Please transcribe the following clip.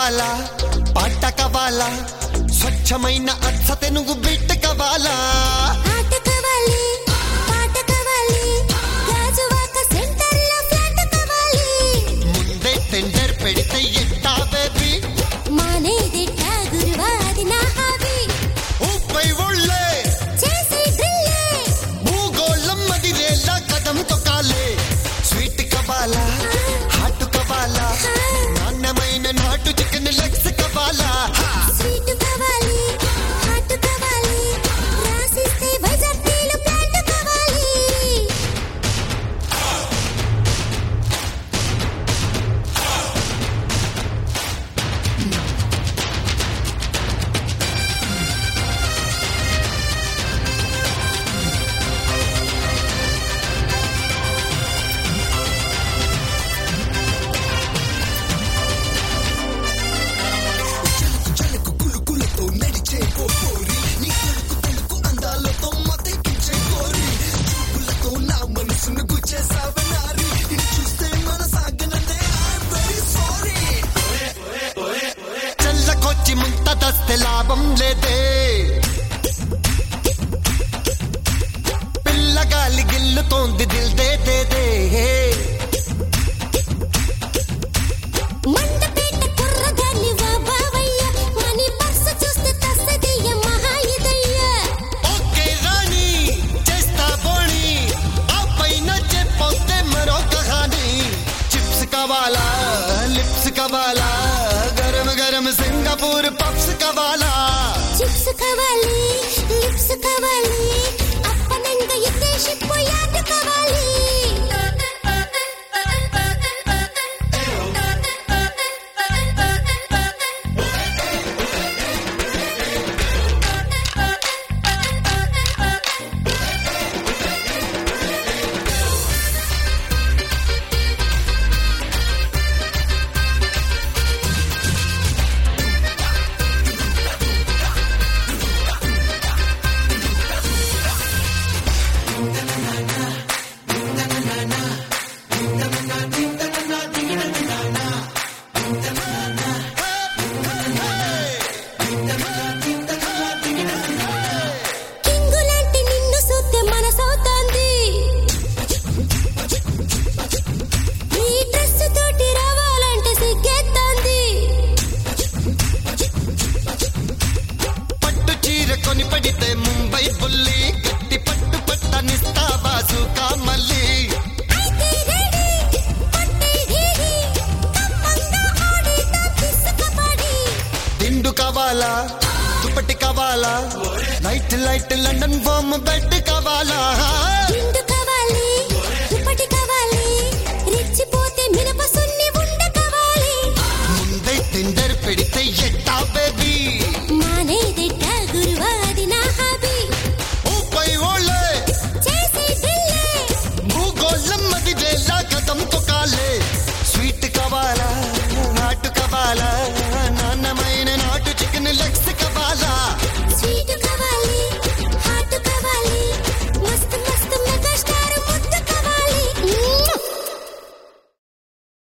కావాలా పాట కావాలా స్వచ్ఛమైన అచ్చ తెనుగు బిడ్డ కావాలా ఆట కావాలి పాట కావాలి రాజువాక సెంటర్లో ఫ్లాట్ కావాలి ముందే టెండర్ పెడితే ఎట్టా బేబీ మానేదిట్టా గురువా అది నా హాబీ ఊపై ఒళ్ళే చేసి డ్రిల్లే భూగోళం మదిరేలా కదం తొక్కాలే స్వీట్ కావాలా హాట్ కావాలా నాణ్యమైన నాటు చికెన్ లెగ్స్ కావాలా స్వీట్ కావాలి హాట్ కావాలి రాసిస్తే వైజాగ్ తీలు ప్లాంట్ కావాలి చల్లకొచ్చి ముంత దస్తే లాభం లేదే పిల్లగాలి గిల్లుతోంది దిల్ దే దే దే మండపేట కుర్రగాన్ని వా బావయ్య మనీ పర్సు చూస్తే తస్సదయ్య మహాయుదయ్య ఓకే రాణి చేస్తా బోణి ఆ పైన చెప్పొస్తే మరో కహాని చిప్స్ కావాలా లిప్స్ కావాలా గరం గరం సింగపూర్ పప్స్ కావాలా చిప్స్ కావాలి లిప్స్ కావాలి అప్పనంగా ఎత్తేసి పోయాట కావాలి కింగులాంటి నిన్ను చూస్తే మనసవుతోంది ఈ డ్రెస్ తోటి రావాలంటే సిగ్గేస్తోంది పట్టు చీర కొని పడితే ముంబై బుల్లి గట్టి పట్టు పట్టనిస్తావా సుకా మళ్ళీ అయితే రెడీ పట్టి ఢీఢీ కమ్మంగా ఆడితా తీసుకపడి దిండు కావాలా దుప్పటి కావాలా light light London foam bed కావాలా దిండు కావాలి దుప్పటి కావాలి రెచ్చిపోతే మినప సున్ని ఉండ కావాలి ముందే టెండర్ పెడితే ఎట్ట